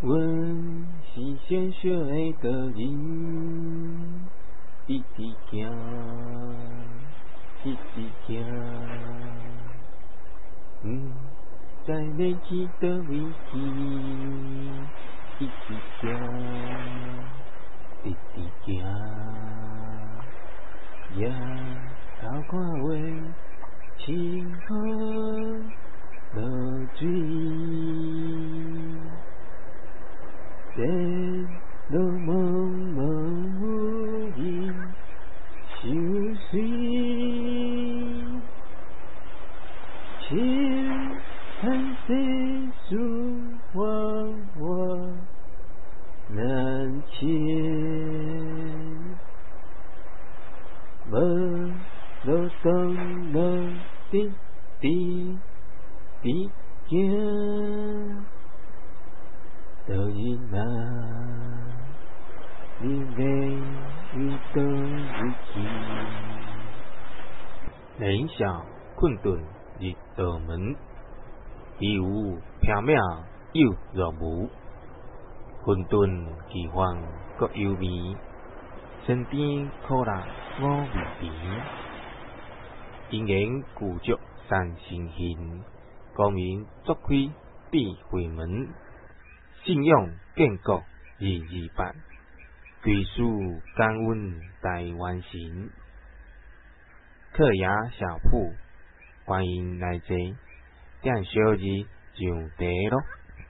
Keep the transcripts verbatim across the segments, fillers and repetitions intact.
阮是鲜血的人，一直行，一直行，嗯，在未去的位去，一直行，一直行，也透看话，清河落水。在路茫茫无人相随，情叹世事往往难牵，无路东无滴滴滴行。到日那，你要为倒位去？ 联想困顿入道门，义有缥缈又若无。混沌奇幻各幽微，身边苦辣我味甜。因缘故足三生恨，光明作开闭回门。信仰建国日日办，归属感恩台湾行。客雅小铺，欢迎来坐，点小二上茶咯。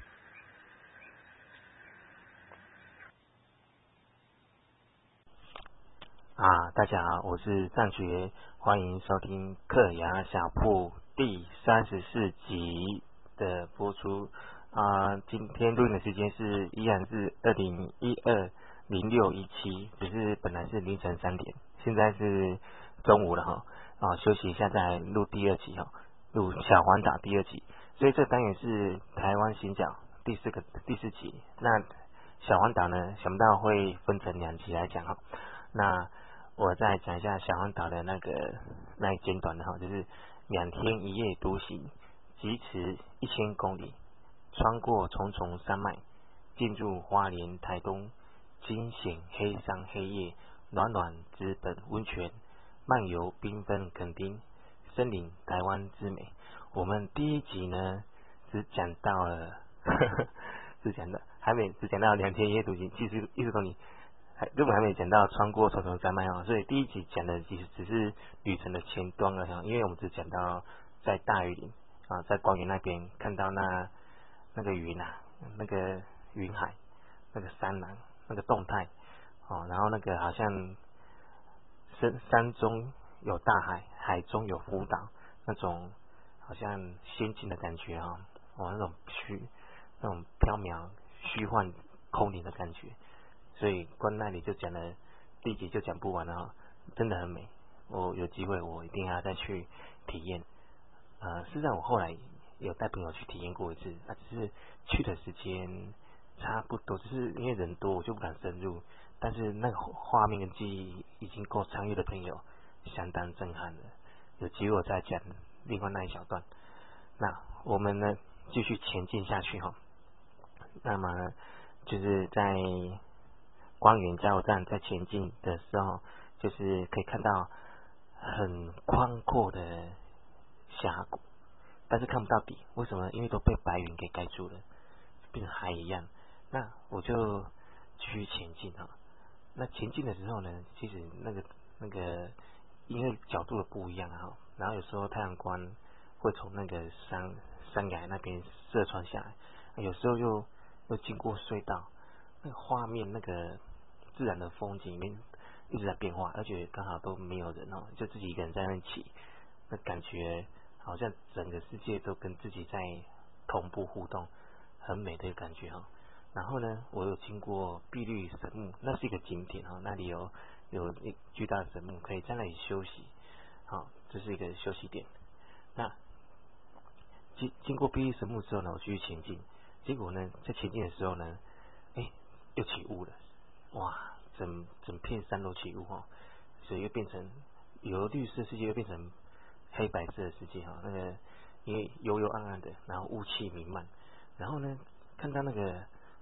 啊，大家好，我是藏学，欢迎收听客雅小铺第三十四集的播出。啊、呃，今天录音的时间是依然是二零一二零六一七，只是本来是凌晨三点，现在是中午了哈。啊，休息一下再录第二集哈，录小环岛第二集。所以这单元是台湾行脚第四个第四集。那小环岛呢，想不到会分成两集来讲哈。那我再讲一下小环岛的那个那一简短的哈，就是两天一夜独行，疾驰一千公里。穿过重重山脉，进入花莲、台东，惊险黑山黑夜，暖暖资本温泉，漫游缤纷垦丁，森林台湾之美。我们第一集呢，只讲到了，呵呵只讲到还没只讲到两天一夜独行，其实一十公里，还根本还没讲到穿过重重山脉啊。所以第一集讲的其实只是旅程的前端而已，因为我们只讲到在大屿林啊，在光原那边看到那。那个云啊，那个云海，那个山南，那个动态，哦，然后那个好像山山中有大海，海中有浮岛，那种好像仙境的感觉哈、哦，哦，那种虚，那种缥缈虚幻空灵的感觉，所以光那里就讲了，第一集就讲不完了哈、哦，真的很美，我有机会我一定要再去体验，呃，事实上我后来。有带朋友去体验过一次，啊，只是去的时间差不多，只是因为人多，我就不敢深入。但是那个画面跟记忆已经够参与的朋友，相当震撼了。有机会我再讲另外那一小段。那我们呢，继续前进下去哈。那么呢，就是在光原加油站在前进的时候，就是可以看到很宽阔的峡谷。但是看不到底，为什么呢？因为都被白云给盖住了，变成海一样。那我就继续前进哈。那前进的时候呢，其实那个那个因为角度的不一样哈，然后有时候太阳光会从那个山山崖那边射穿下来，有时候又又经过隧道，那个画面那个自然的风景里面一直在变化，而且刚好都没有人哦，就自己一个人在那起，那感觉。好像整个世界都跟自己在同步互动，很美的感觉哈。然后呢，我有经过碧绿神木，那是一个景点哈，那里有有一巨大的神木，可以在那里休息，好，这是一个休息点。那经经过碧绿神木之后呢，我继续前进，结果呢，在前进的时候呢，哎，又起雾了，哇，整整片山都起雾哈，所以又变成由绿色世界又变成。黑白色的世界哈，那个因为幽幽暗暗的，然后雾气弥漫，然后呢，看到那个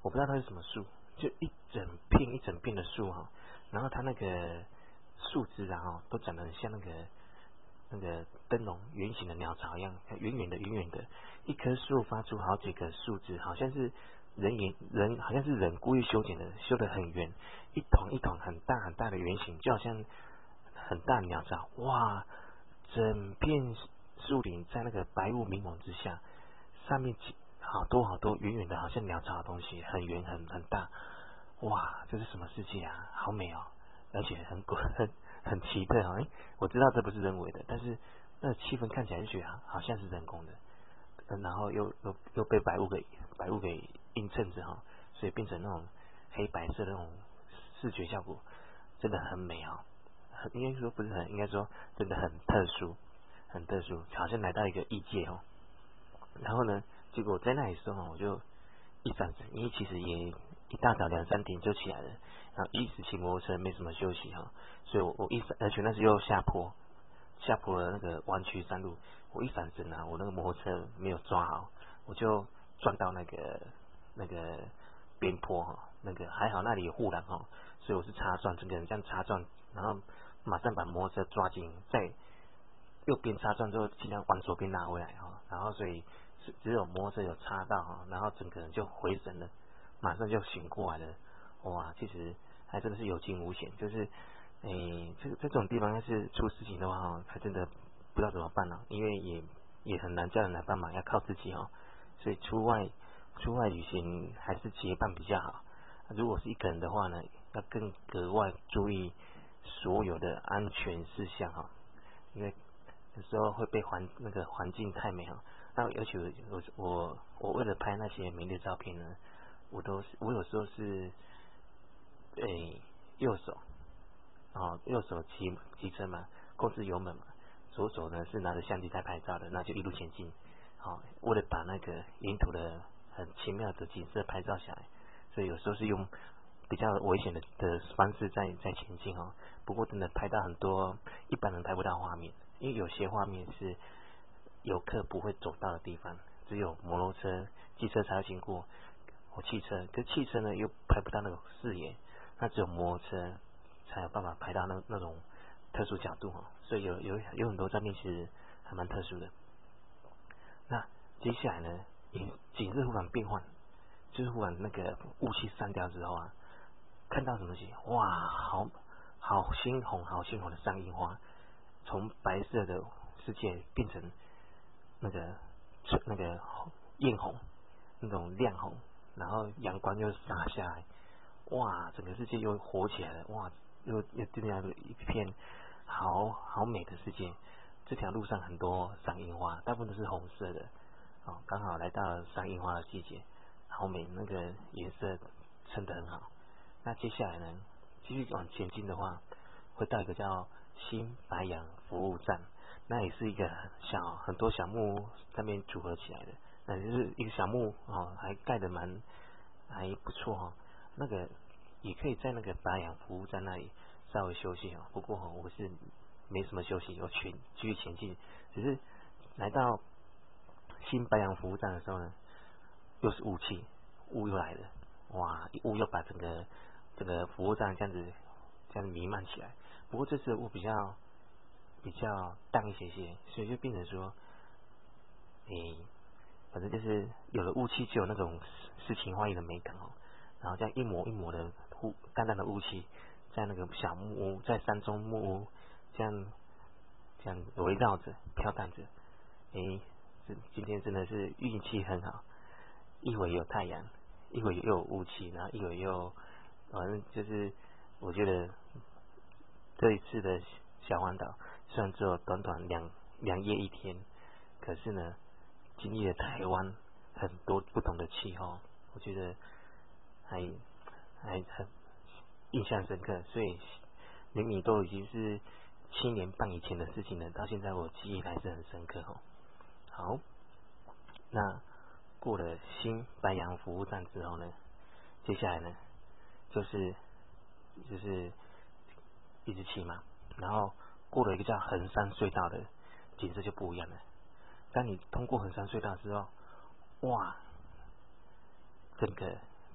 我不知道它是什么树，就一整片一整片的树哈，然后它那个树枝啊哈，都长得很像那个那个灯笼圆形的鸟巢一样，圆圆的圆圆的，一棵树发出好几个树枝，好像是人眼人好像是人故意修剪的，修得很圆，一团一团很大很大的圆形，就好像很大的鸟巢。哇，整片树林在那个白雾迷蒙之下，上面好多好多圆圆的，好像鸟巢的东西，很圆很很大。哇，这是什么世界啊？好美哦，而且很很很奇特哦。哎，我知道这不是人为的，但是那气氛看起来就觉得好像是人工的，嗯、然后又又又被白雾给白雾给映衬着哈，所以变成那种黑白色的那种视觉效果，真的很美哦。很应该说不是很，应该说真的很特殊，很特殊，好像来到一个异界哦。然后呢，结果在那里的时候，我就一闪神，因为其实也一大早两三点就起来了，然后一直骑摩托车没什么休息哈，所以我我一闪，而且那时又下坡，下坡的那个弯曲山路，我一闪神啊，我那个摩托车没有抓好，我就撞到那个那个边坡哈，那个还好那里有护栏哈，所以我是擦撞，整个人这样擦撞，然后马上把摩托车抓紧，在右边擦撞之后，尽量往左边拉回来哈，然后所以只有摩托车有擦到哈，然后整个人就回神了，马上就醒过来了。哇，其实还真的是有惊无险，就是诶，这这种地方要是出事情的话哈，还真的不知道怎么办了，因为也也很难叫人来帮忙，要靠自己哈。所以出外出外旅行还是结伴比较好。如果是一个人的话呢，要更格外注意所有的安全事项哈，因为有时候会被环那个环境太美哈。那而且我我我为了拍那些美丽的照片呢，我都是我有时候是诶右手啊右手骑骑车嘛，控制油门嘛，左手呢是拿着相机在拍照的，那就一路前进。好，为了把那个沿途的很奇妙的景色拍照下来，所以有时候是用比较危险的的方式在在前进哦。不过真的拍到很多一般人拍不到画面，因为有些画面是游客不会走到的地方，只有摩托车、机车才会经过，或汽车，可是汽车呢又拍不到那种视野，那只有摩托车才有办法拍到那那种特殊角度哦。所以有有有很多照片其实还蛮特殊的。那接下来呢，也景色忽然变换，就是忽然那个雾气散掉之后啊，看到什么东西？哇，好好鲜红，好鲜红的上樱花，从白色的世界变成那个那个艳红，那种亮红，然后阳光又洒下来，哇，整个世界又活起来了，哇，又又这样一片好好美的世界。这条路上很多赏樱花，大部分都是红色的，哦，刚好来到了赏樱花的季节，好美，那个颜色衬得很好。那接下来呢，继续往前进的话，会到一个叫新白杨服务站，那也是一个小很多小木屋上面组合起来的，那就是一个小木哦，还盖得蛮还不错哦。那个也可以在那个白杨服务站那里稍微休息哦，不过哦，我是没什么休息，我全继续前进，只是来到新白杨服务站的时候呢，又是雾气，雾又来了，哇，雾又把整个整个服务站这样子这样弥漫起来。不过这次的雾比较比较淡一些些，所以就变成说，诶，反正就是有了雾气，就有那种诗情画意的美感哦。然后这样一抹一抹的雾，淡淡的雾气，在那个小木屋，在山中木屋。这样这样围绕着飘荡着，诶，这今天真的是运气很好，一会有太阳，一会又有雾气，然后一会又反正就是我觉得这一次的小环岛虽然只有短短两两夜一天，可是呢经历了台湾很多不同的气候，我觉得还还很印象深刻，所以明明都已经是七年半以前的事情了，到现在我记忆还是很深刻哦。好，那过了新白杨服务站之后呢，接下来呢就是就是一直骑嘛，然后过了一个叫横山隧道的景色就不一样了。当你通过横山隧道之后，哇，整个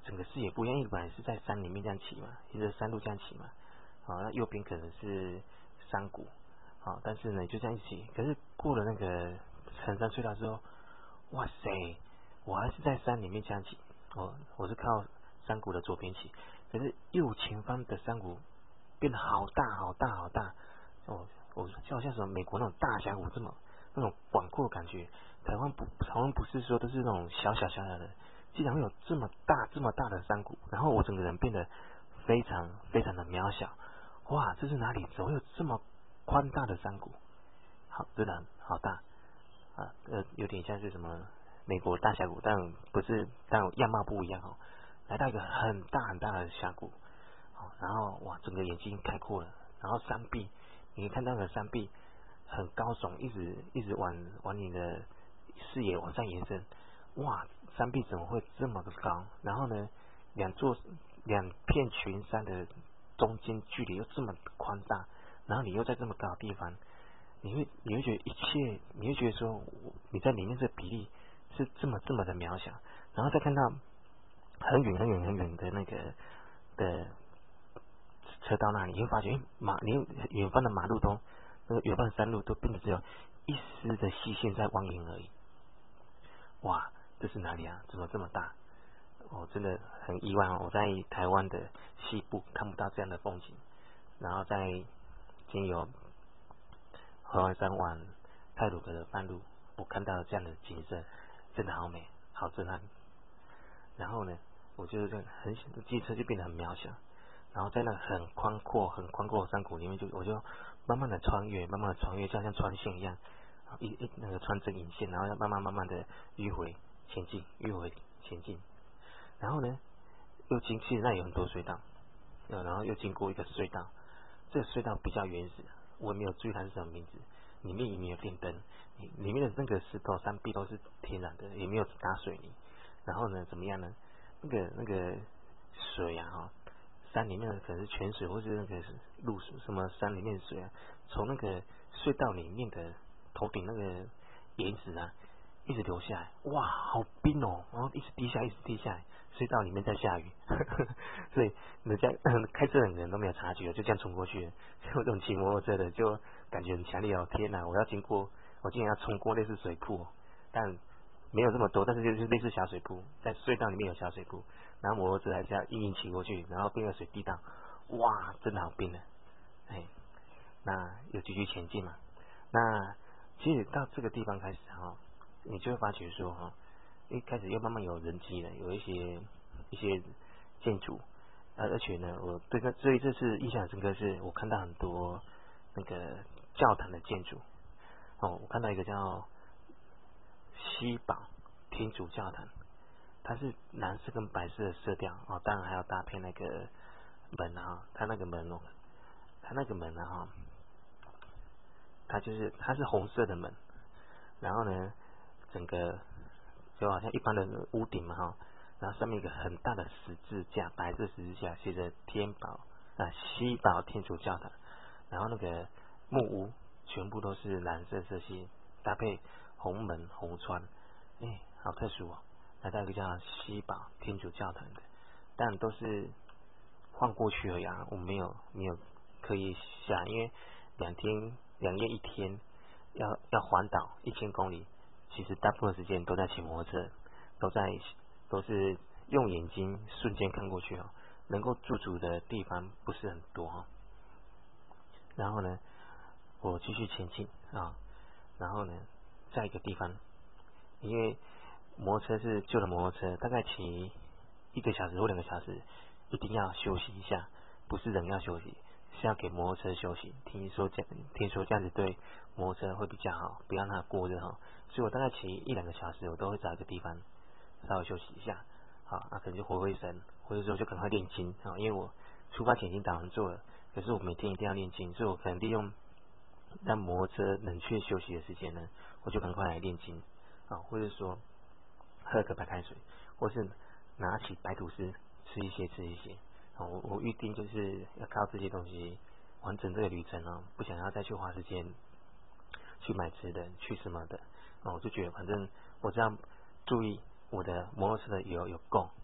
整个视野不一样，因为本来是在山里面这样骑嘛，沿着山路这样骑嘛，好、那右边可能是山谷，好、但是呢就这样一起，可是过了那个城山隧道之后，哇塞，我还是在山里面这样骑，我我是靠山谷的左边骑，可是右前方的山谷变得好大好大好大，哦，我就好像什么美国那种大峡谷这么那种广阔的感觉，台湾不台湾不是说都是那种小小小小的。竟然会有这么大这么大的山谷，然后我整个人变得非常非常的渺小，哇，这是哪里？怎么会有这么宽大的山谷？好，真的好大啊，呃，有点像是什么美国大峡谷，但不是，但样貌不一样哦。来到一个很大很大的峡谷，哦，然后哇，整个眼睛开阔了，然后山壁，你看到那个山壁很高耸，一直一直往往你的视野往上延伸。哇，山壁怎么会这么的高？然后呢，两座两片群山的中间距离又这么宽大，然后你又在这么高的地方，你会你会觉得一切，你会觉得说你在里面这比例是这么这么的渺小，然后再看到很远很远很远的那个的车道那里，你会发觉马，你远方的马路都那个远方的山路都变得只有一丝的细线在蜿蜒而已。哇！这是哪里啊？怎么这么大？我、哦、真的很意外哦！我在台湾的西部看不到这样的风景，然后在经由合欢山往太鲁阁的半路，我看到了这样的景色，真的好美，好震撼。然后呢，我就这很机车就变得很渺小，然后在那很宽阔、很宽阔的山谷里面就，就我就慢慢的穿越，慢慢的穿越，就像穿线一样，一一那个穿针引线，然后要慢慢慢慢的迂回。前进，迂回前进，然后呢，又经其实那有很多隧道，呃，然后又经过一个隧道，这个隧道比较原始，我也没有注意它是什么名字，里面也没有电灯，里面的那个石头山壁都是天然的，也没有打水泥，然后呢，怎么样呢？那个那个水啊，哈，山里面的可能是泉水，或是那个露水，什么山里面的水啊，从那个隧道里面的头顶那个岩石啊。一直流下来，哇，好冰哦！然后一直滴下，一直滴下来，隧道里面在下雨，呵呵所以人家开车的人都没有察觉，就这样冲过去了。像我这种骑摩托车的，就感觉很强烈哦！天哪，我要经过，我竟然要冲过类似水库，但没有这么多，但是就是类似小水库，在隧道里面有小水库，然后摩托车还是要硬硬骑过去，然后被那水滴到，哇，真的好冰的，哎，那又继续前进嘛。那其实到这个地方开始哈。你就会发觉说哈，一开始又慢慢有人机了，有一些一些建筑，呃，而且呢，我对这所以这次印象深刻，是我看到很多那个教堂的建筑，哦，我看到一个叫西堡天主教堂，它是蓝色跟白色的色调哦，当然还要搭配那个门啊，它那个门哦，它那个门啊哈，它就是它是红色的门，然后呢。整个就好像一般的屋顶嘛哈，然后上面一个很大的十字架，白色十字架写着天宝啊西堡天主教堂，然后那个木屋全部都是蓝色色系，搭配红门红窗，哎、欸，好特殊哦。来到一个叫西堡天主教堂的，但都是晃过去而已啊，我们没有没有刻意下，因为两天两夜一天要要环岛一千公里。其实大部分时间都在骑摩托车，都在都是用眼睛瞬间看过去哦，能够驻足的地方不是很多哦。然后呢，我继续前进啊，然后呢，在一个地方，因为摩托车是旧的摩托车，大概骑一个小时或两个小时，一定要休息一下，不是人要休息，是要给摩托车休息。听说这听说这样子对摩托车会比较好，不要让它过热哈。所以我大概骑一两个小时，我都会找一个地方稍微休息一下，好，那、啊、可能就回回神，或者说就赶快练筋啊，因为我出发前已经打完坐了，可是我每天一定要练筋，所以我可能利用让摩托车冷却休息的时间呢，我就赶快来练筋啊，或者说喝个白开水，或是拿起白吐司吃一些吃一些啊，我我预定就是要靠这些东西完成这个旅程哦，不想要再去花时间去买吃的，去什么的。哦，我就觉得反正我这样注意我的摩托车的油有够，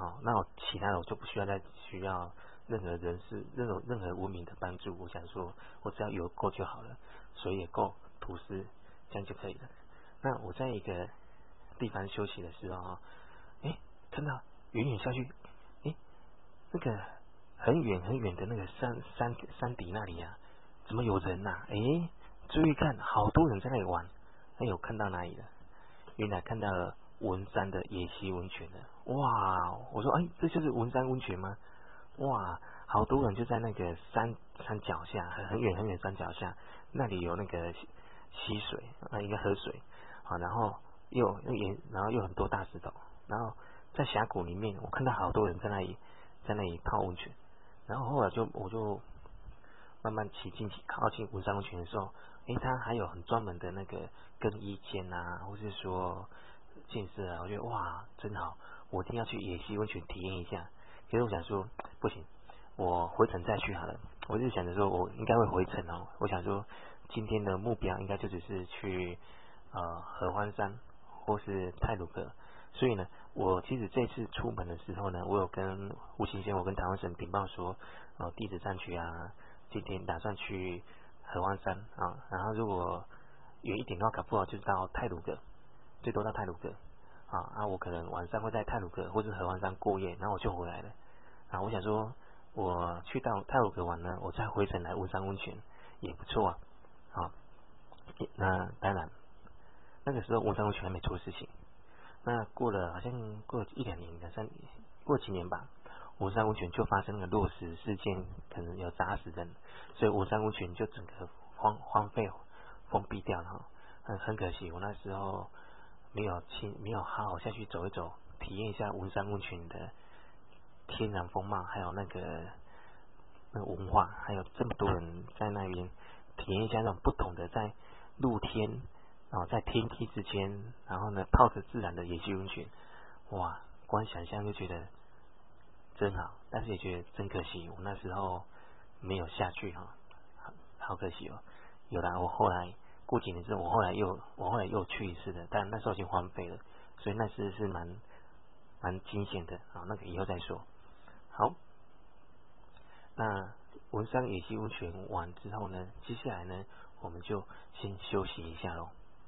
好，那我其他的我就不需要再需要任何人士、任何任何文明的帮助。我想说，我只要游够就好了，水也够，吐司这样就可以了。那我在一个地方休息的时候，哎，看到远远下去，哎，那个很远很远的那个山山山底那里啊，怎么有人呐、啊？哎，注意看，好多人在那里玩。哎呦，看到哪里了？原来看到了文山的野溪温泉了。哇！我说，哎，这就是文山温泉吗？哇，好多人就在那个山山脚下，很很远很远山脚下，那里有那个溪水啊，一个河水啊，然后又也然后又很多大石头，然后在峡谷里面，我看到好多人在那里在那里泡温泉，然后后来就我就慢慢骑进去靠近文山温泉的时候，诶，它还有很专门的那个更衣间啊，或是说建设啊，我觉得哇，真好，我一定要去野溪温泉体验一下。可是我想说，不行，我回程再去好了。我就想着说，我应该会回程哦。我想说，今天的目标应该就只是去呃合欢山或是太鲁阁。所以呢，我其实这次出门的时候呢，我有跟吴行先，我跟台湾省禀报说，呃，地址站区啊，今天打算去合欢山啊，然后如果远一点的话，搞不好就到太鲁阁，最多到太鲁阁啊。啊，我可能晚上会在太鲁阁或是合欢山过夜，然后我就回来了。啊，我想说，我去到太鲁阁玩呢，我再回程来文山温泉也不错啊。啊，那当然，那个时候文山温泉还没出事情。那过了好像过了一两年、两三年，过几年吧，文山温泉就发生了落石事件，可能有砸死人，所以文山温泉就整个荒荒废、封闭掉了。很很可惜，我那时候没有亲没有好好下去走一走，体验一下文山温泉的天然风貌，还有那个那个文化，还有这么多人在那边体验一下那种不同的在露天啊，在天梯之间，然后呢泡着自然的野溪温泉，哇，光想象就觉得真好，但是也觉得真可惜，我那时候没有下去哈，好好可惜哦。有啦，我后来过几年之后，我后来又我后来又去一次的，但那时候已经荒废了，所以那次是蛮蛮惊险的啊，那个以后再说。好，那文山野溪温泉完之后呢，接下来呢，我们就先休息一下咯。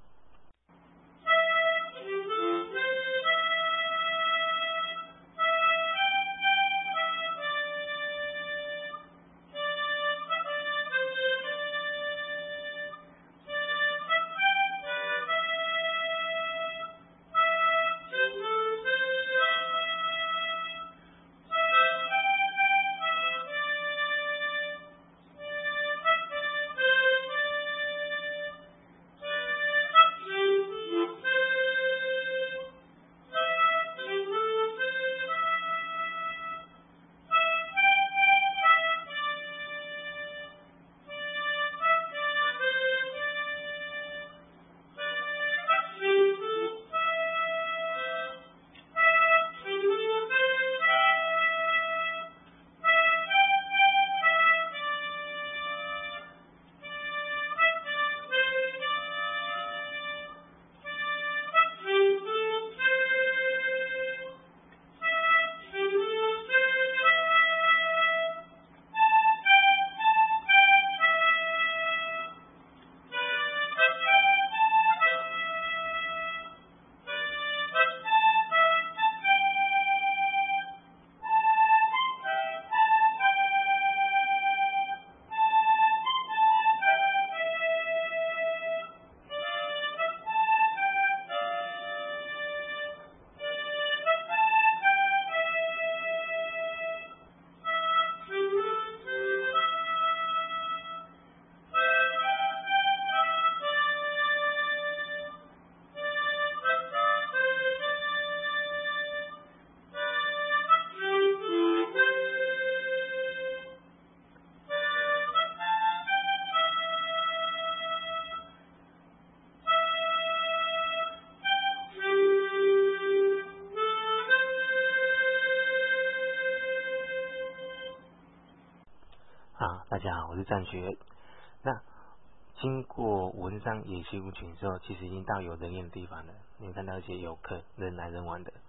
啊，大家好，我是战学。那经过文山野溪温泉之后，其实已经到有人烟的地方了。你看到一些游客人来人往的。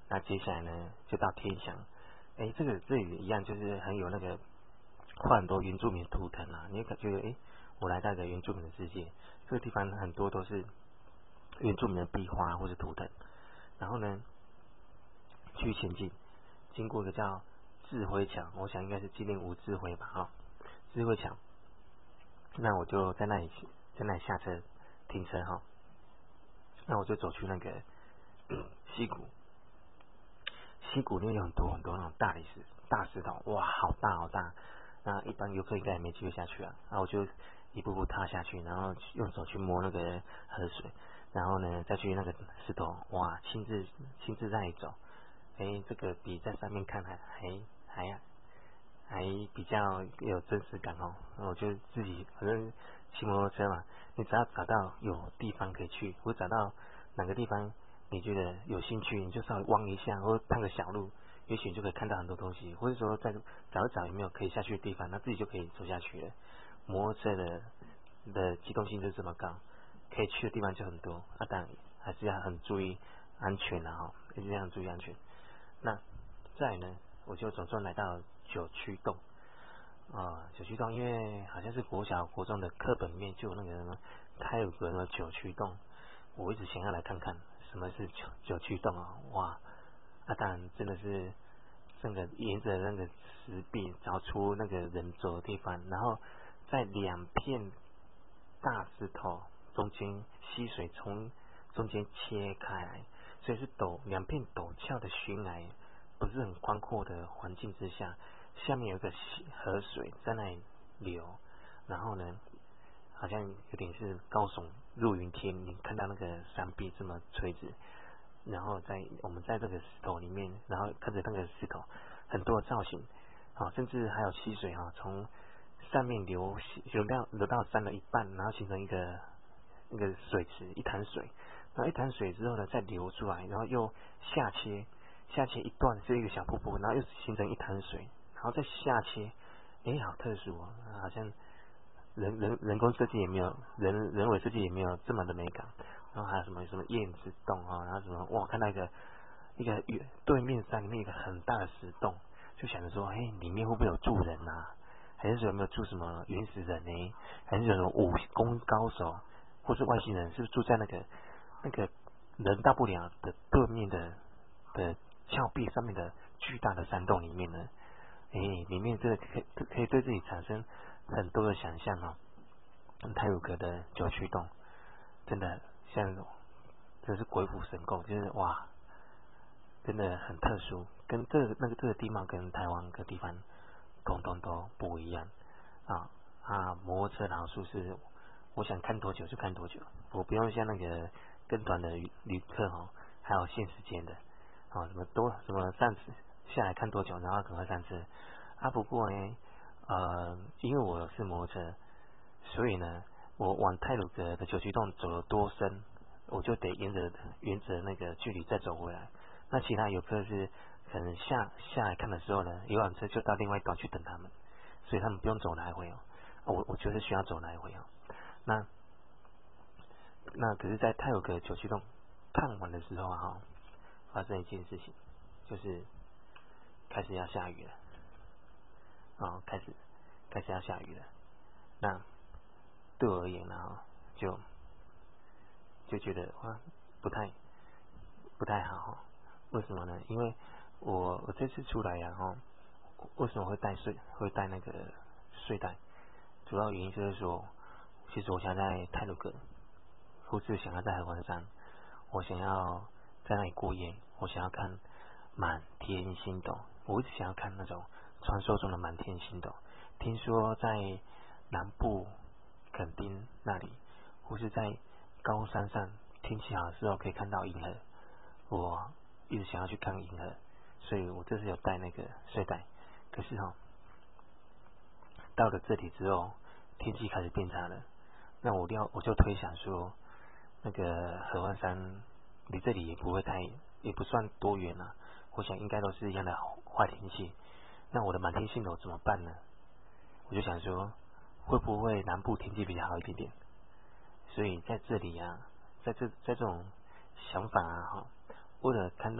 那接下来呢，就到天祥。哎，这个这里一样，就是很有那个画很多原住民图腾啊，你会觉得哎，我来到一个原住民的世界，这个地方很多都是原住民的壁画或是图腾。然后呢，继续前进，经过一个叫智慧桥，我想应该是纪念吴智慧吧，哈、哦，智慧桥。那我就在那里在那里下车停车哈、哦，那我就走去那个溪谷。溪谷里面有很多很多那种大理石、大石头，哇，好大好大。那一般游客应该也没机会下去啊。然后我就一步步踏下去，然后用手去摸那个河水，然后呢再去那个石头，哇，亲自亲自在那里走。哎，这个比在上面看还还还还比较有真实感哦。我就自己反正骑摩托车嘛，你只要找到有地方可以去，或找到哪个地方你觉得有兴趣，你就稍微望一下，或探个小路，也许你就可以看到很多东西，或者说再找一找有没有可以下去的地方，那自己就可以走下去了。摩托车的的机动性就这么高，可以去的地方就很多，啊，当然还是要很注意安全啊，哈，一定要很注意安全。那再来呢，我就总算来到九曲洞啊，九曲洞，因为好像是国小国中的课本里面就有那个什么，它有个什么九曲洞，我一直想要来看看什么是九九曲洞啊，哇，啊，当然真的是那个沿着那个石壁找出那个人走的地方，然后在两片大石头中间溪水从中间切开来，所以是陡两片陡峭的悬崖，不是很宽阔的环境之下，下面有一个河水在那里流，然后呢好像有点是高耸入云天，你看到那个山壁这么垂直，然后在我们在这个石头里面，然后看着那个石头很多的造型，好，甚至还有溪水哈，从上面流流到流到山的一半，然后形成一个那个水池，一潭水，然后一潭水之后呢再流出来，然后又下切下切一段是一个小瀑布，然后又形成一潭水，然后再下切，哎，好特殊哦，好像人人人工设计也没有人人为设计也没有这么的美感。然后还有什么什么燕子洞啊，然后什么哇，看到一个一个对面山里面一个很大的石洞，就想着说，哎，里面会不会有住人啊？还是说有没有住什么原始人呢？还是有什么武功高手，或是外星人，是不是住在那个那个人到不了的对面的的峭壁上面的巨大的山洞里面呢？哎，里面这个可以可以对自己产生很多的想象哦。太鲁阁的九曲洞，真的像真是鬼斧神工，就是哇，真的很特殊，跟这个那个这个地貌跟台湾各地方通通都不一样啊啊！摩托车然后舒适，我想看多久就看多久，我不用像那个跟团的旅客哦，还有限时间的啊，什么多什么上次下来看多久，然后赶快上车啊。不过呢，呃，因为我是摩托车，所以呢，我往太鲁阁的九曲洞走了多深，我就得沿着沿着那个距离再走回来。那其他游客是可能下下来看的时候呢，游览车就到另外一端去等他们，所以他们不用走来回哦。我我觉得需要走来回哦。那那可是，在太鲁阁九曲洞看完的时候啊，发生一件事情，就是开始要下雨了，哦，开始开始要下雨了。那对我而言呢，就就觉得哇，不太不太好。为什么呢？因为我我这次出来呀，哈，为什么会带睡会带那个睡袋？主要原因就是说，其实我想在太鲁阁，或是想要在合欢山，我想要在那里过夜，我想要看满天星斗，我一直想要看那种传说中的满天星斗。听说在南部垦丁那里，或是在高山上天气好的时候可以看到银河，我一直想要去看银河，所以我这次有带那个睡袋。可是哦，到了这里之后，天气开始变差了。那我要我就推想说，那个合欢山离这里也不会太，也不算多远啊。我想应该都是一样的坏天气。那我的满天星斗怎么办呢？我就想说，会不会南部天气比较好一点点？所以在这里啊，在这在这种想法啊哈。为了看到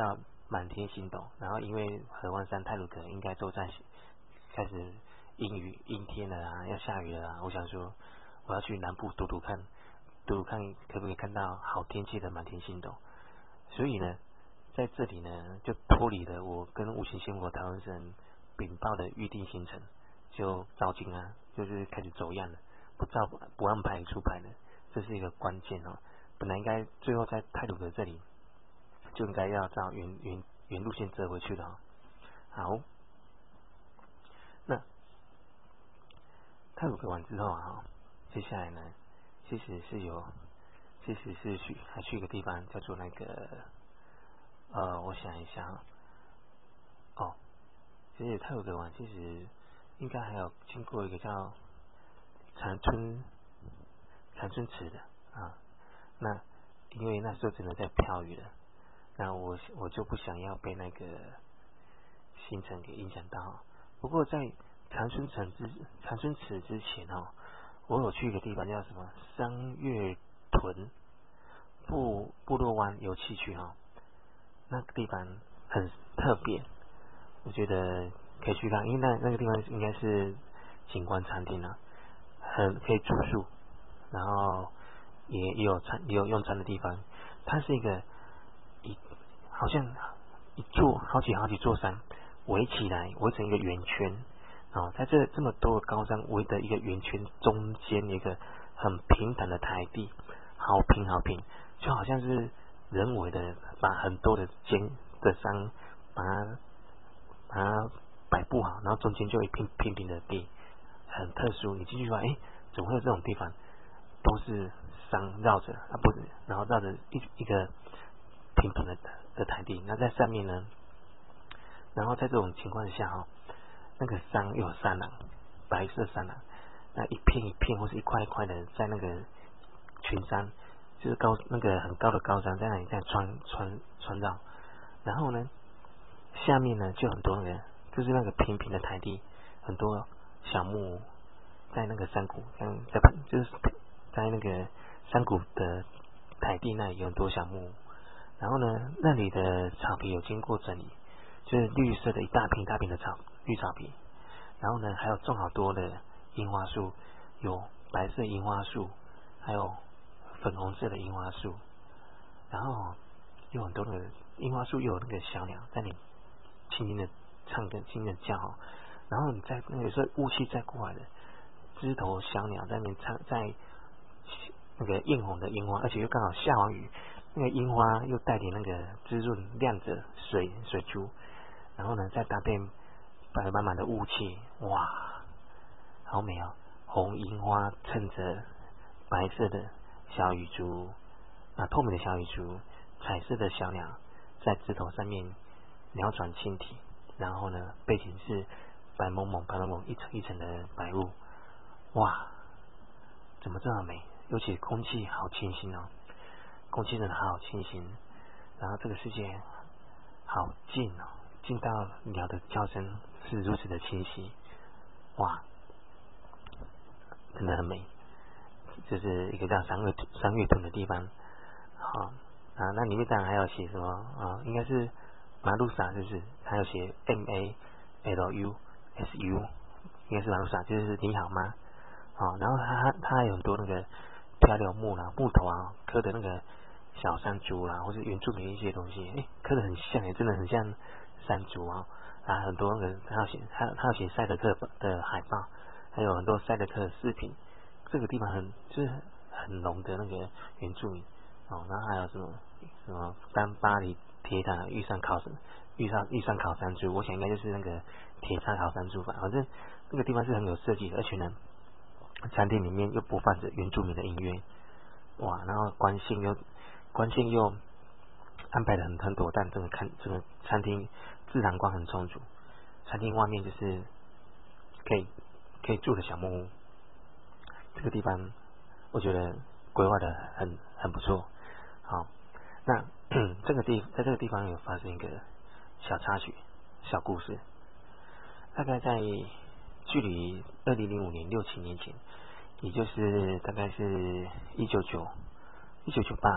满天星斗，然后因为合欢山太鲁阁应该都在开始阴雨阴天了啊，要下雨了啊，我想说我要去南部赌赌看，赌赌看可不可以看到好天气的满天星斗。所以呢，在这里呢就脱离了我跟五行仙火台湾神禀报的预定行程，就照进啊，就是开始走样了，不照不按牌出牌了，这是一个关键哦。本来应该最后在太鲁阁这里就应该要照原原原路线折回去的哦。好，那太鲁阁完之后啊，接下来呢，其实是有，其实是去还去一个地方叫做那个，呃，我想一下哦，其实太鲁阁完其实应该还有经过一个叫长春长春池的啊，那因为那时候真的在飘雨了，那我我就不想要被那个行程给影响到。不过在长春城之长春池之前哦，我有去一个地方叫什么三月屯部部落湾游憩区哈，那个地方很特别，我觉得可以去看，因为那那个地方应该是景观餐厅啊，很可以住宿，然后也也有餐也有用餐的地方。它是一个一好像一座好几好几座山围起来，围成一个圆圈哦，在这这么多的高山围的一个圆圈中间有一个很平坦的台地，好平好平，就好像是人为的把很多的尖的山把它把它摆布好，然后中间就一片平平的地，很特殊。你进去说，哎，怎么会有这种地方？都是山绕着啊，不是，然后绕着一一个平平的的台地。那在上面呢，然后在这种情况下哈、哦，那个山又有山廊，白色山廊，那一片一片或是一块一块的，在那个群山，就是高那个很高的高山，在那里在穿穿穿绕。然后呢，下面呢就很多那个，就是那个平平的台地，很多小木屋，在那个山谷，像在就是在那个山谷的台地那里有很多小木屋。然后呢，那里的草皮有经过整理，就是绿色的一大片一大片的草绿草皮。然后呢，还有种好多的樱花树，有白色樱花树，还有粉红色的樱花树。然后有很多的樱花树，又有那个小鸟在那里轻轻的唱歌，轻轻的叫。然后你在那个时候雾气再过来的，枝头小鸟在那边唱，在那个艳红的樱花，而且又刚好下完雨，那个樱花又带点那个滋润亮着水水珠，然后呢再搭配白满满的雾气，哇，好美哦！红樱花衬着白色的小雨珠，啊，透明的小雨珠，彩色的小鸟在枝头上面鸟转轻啼，然后呢背景是白蒙蒙白蒙蒙一层一层的白雾，哇，怎么这么美？尤其空气好清新哦，空气真的好清新，然后这个世界好静哦，静到鸟的叫声是如此的清晰，哇，真的很美。这是一个叫三月三月屯的地方，好啊，那里面当然还有写什么啊？应该是马路萨，就是还有写 M A L U S U， 应该是马路萨，就是你好吗？好，然后它它还有很多那个漂流木啦、木头啊，刻的那个小山猪啦，或是原住民一些东西，哎，刻的很像诶，真的很像山猪啊！啊，很多那个还有写还有还有写赛德克的海报，还有很多赛德克的饰品。这个地方很就是很浓的那个原住民哦，然后还有什么什么当巴黎铁塔遇上烤遇上遇上烤山猪，我想应该就是那个铁叉烤山猪吧。反正那个地方是很有设计的，而且呢，餐厅里面又播放着原住民的音乐，哇，然后光线又光线又安排的很很妥当，整个看整个餐厅自然光很充足，餐厅外面就是可以可以住的小木屋。这个地方我觉得规划的很很不错。好，那这个地在这个地方有发生一个小插曲、小故事。大概在距离二零零五年六七年前，也就是大概是一九九一九九八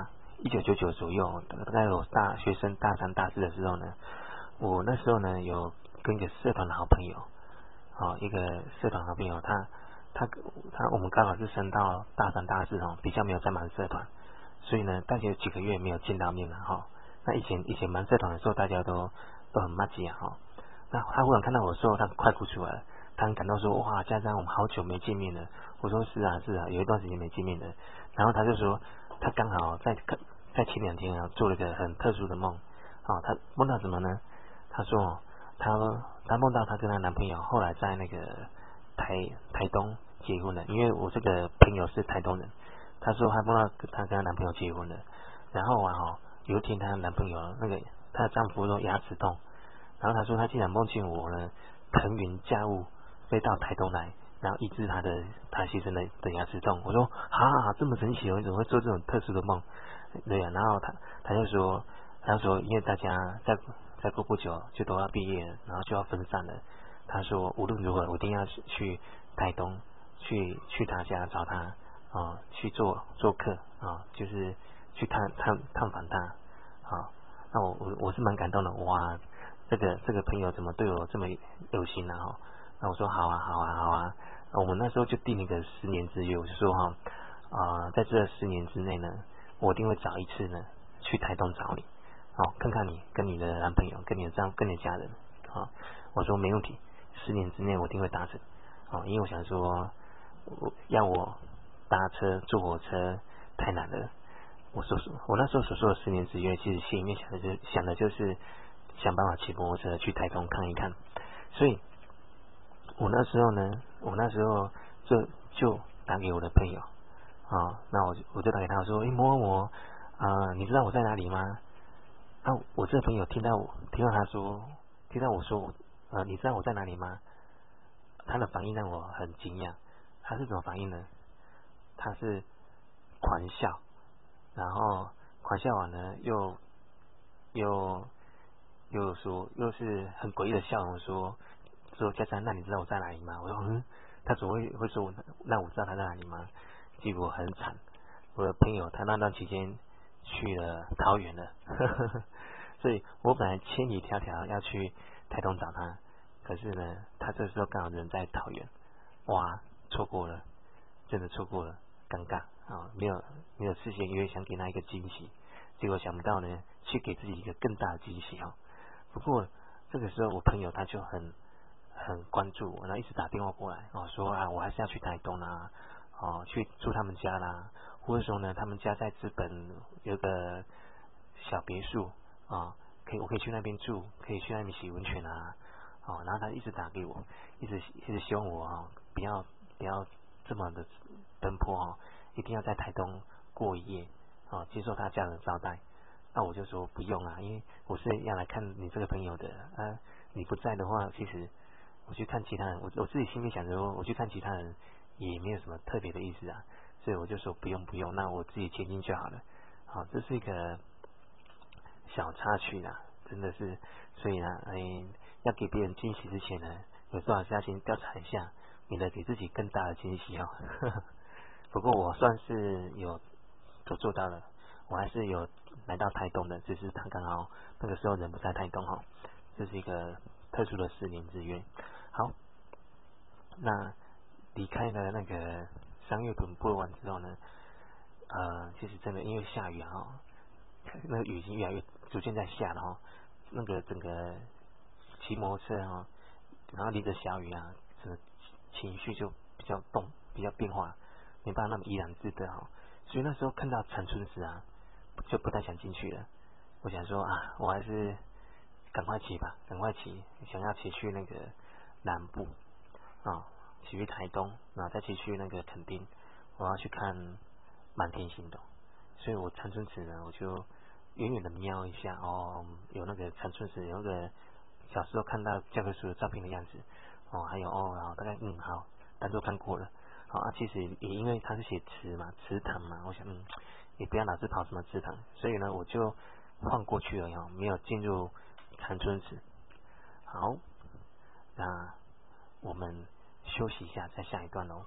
一九九九左右，大概我大学生大三大四的时候呢，我那时候呢有跟一个社团的好朋友，哦，一个社团好朋友，他他他我们刚好是升到大三大四哦，比较没有在忙社团，所以呢，大概有几个月没有见到面了哈、哦。那以前以前忙社团的时候，大家都都很默契啊哈。那他忽然看到我的时候，他快哭出来了，他很感动说：“哇，家长，我们好久没见面了。”我说：“是啊，是啊，有一段时间没见面了。”然后他就说，他刚好在在前两天啊，做了一个很特殊的梦。哦，他梦到什么呢？他说，他他梦到他跟他男朋友后来在那个台台东结婚了，因为我这个朋友是台东人。他说他梦到他跟他男朋友结婚了，然后啊，哦，有一天她男朋友那个她的丈夫说牙齿痛。然后他说他竟然梦见我呢，腾云驾雾飞到台东来，然后医治他的他先生的的牙齿痛。我说啊，这么神奇哦，你怎么会做这种特殊的梦？对啊，然后他他就说，他说因为大家再再过不久就都要毕业了，然后就要分散了。他说无论如何我一定要去台东去去他家找他啊、哦，去做做客啊、哦，就是去探探探访他啊、哦。那我我我是蛮感动的，哇！这个这个朋友怎么对我这么有心呢？哈，那我说好啊好啊好啊，我们那时候就定了一个十年之约，我就说哈啊、呃，在这十年之内呢，我一定会找一次呢去台东找你，哦，看看你跟你的男朋友、跟你的丈、跟你的家人，啊、哦，我说没问题，十年之内我一定会达成，哦，因为我想说，我要我搭车坐火车太难了，我所我那时候所说的十年之约，其实心里面想的就想的就是。想办法骑摩托车去台东看一看，所以我那时候呢，我那时候就就打给我的朋友啊，那我我就打给他说，诶，某某啊，你知道我在哪里吗？啊，我这个朋友听到我听到他说，听到我说，呃，你知道我在哪里吗？他的反应让我很惊讶，他是怎么反应呢？他是狂笑，然后狂笑完呢，又又。又说，又是很诡异的笑容，说说佳珊，那你知道我在哪里吗？我说，嗯，他怎么会会说我，那我知道他在哪里吗？结果很惨，我的朋友他那段期间去了桃园了，呵呵呵，所以我本来千里迢迢要去台东找他，可是呢，他这时候刚好人在桃园，哇，错过了，真的错过了，尴尬啊、哦，没有没有事先约，想给他一个惊喜，结果想不到呢，去给自己一个更大的惊喜哦。不过这个时候，我朋友他就很很关注我，然后一直打电话过来哦，说啊，我还是要去台东啦，哦，去住他们家啦，或者说呢，他们家在资本有个小别墅啊、哦，可以我可以去那边住，可以去那边洗温泉啊，哦，然后他一直打给我，一直一直希望我哦，不要不要这么的奔波哦，一定要在台东过一夜哦，接受他家人的招待。那我就说不用啊，因为我是要来看你这个朋友的啊。你不在的话，其实我去看其他人，我我自己心里想着说，我去看其他人也没有什么特别的意思啊，所以我就说不用不用，那我自己前进就好了。好，这是一个小插曲啦，真的是，所以呢，哎，要给别人惊喜之前呢，有时候还是要先调查一下，免得给自己更大的惊喜哦。不过我算是有都做到了。我还是有来到台东的，只是他刚好那个时候人不在台东哈，这是一个特殊的十年之约。好，那离开了那个三月屯播完之后呢，呃，其实真的因为下雨啊，那个雨已经越来越逐渐在下了哈，那个整个骑摩托车啊，然后淋着小雨啊，整个情绪就比较动，比较变化，没办法那么怡然自得哈。所以那时候看到长春时啊，就不太想进去了。我想说啊，我还是赶快骑吧，赶快骑，想要骑去那个南部啊，骑去台东，然后再骑去那个垦丁，我要去看满天星斗。所以我长春池呢，我就远远的瞄一下，哦，有那个长春池，有那个小时候看到教科书的照片的样子，哦，还有哦，然后大概嗯好，当做看过了。好啊，其实也因为他是写池嘛，池塘嘛，我想嗯，也不要老是跑什么池塘，所以呢，我就晃过去了哟，没有进入长春池。好，那我们休息一下，再下一段喽。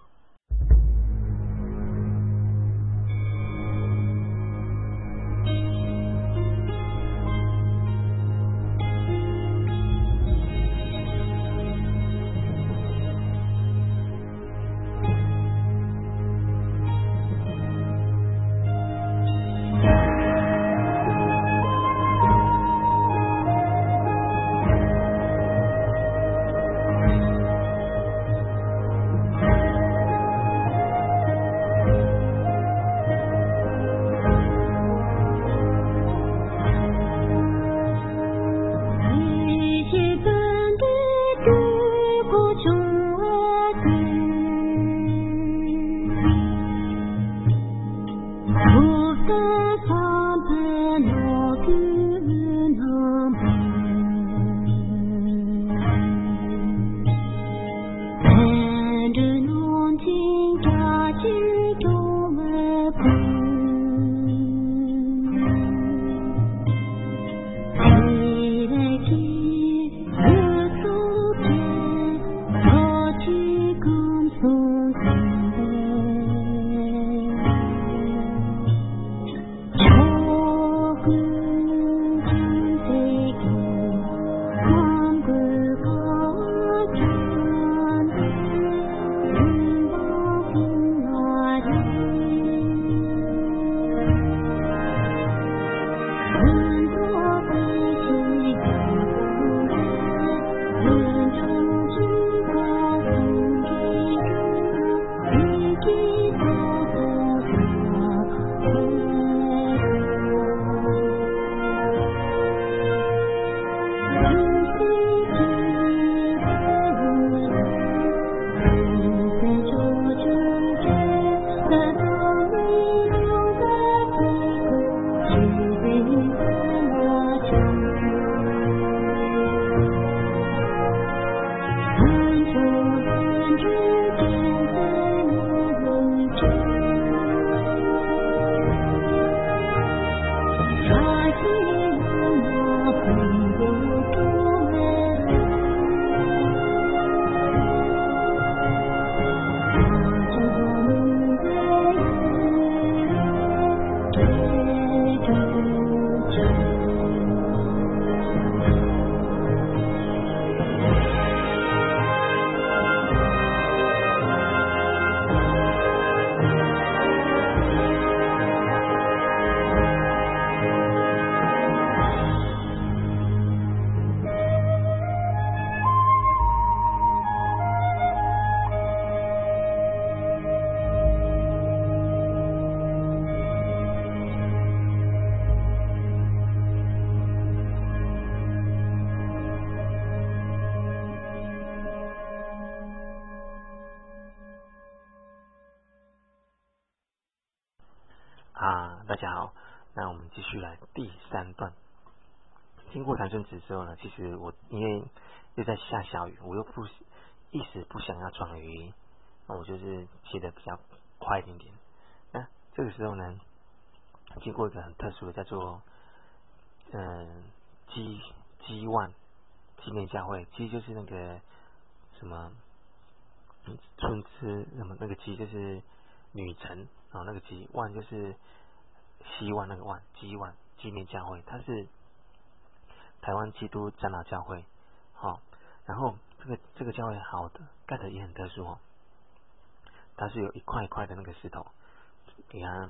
啊，大家好，那我们继续来第三段。经过潭顺池之后呢，其实我因为又在下小雨，我又不一时不想要转鱼，那我就是骑得比较快一点点。那这个时候呢，经过一个很特殊的叫做嗯基基万纪念教会，基就是那个什么春之什么那个基就是女神啊、哦，那个基万就是希望那个万基万纪念教会，它是台湾基督长老教会，好、哦，然后这个这个教会好的盖的也很特殊哦，它是有一块一块的那个石头，给它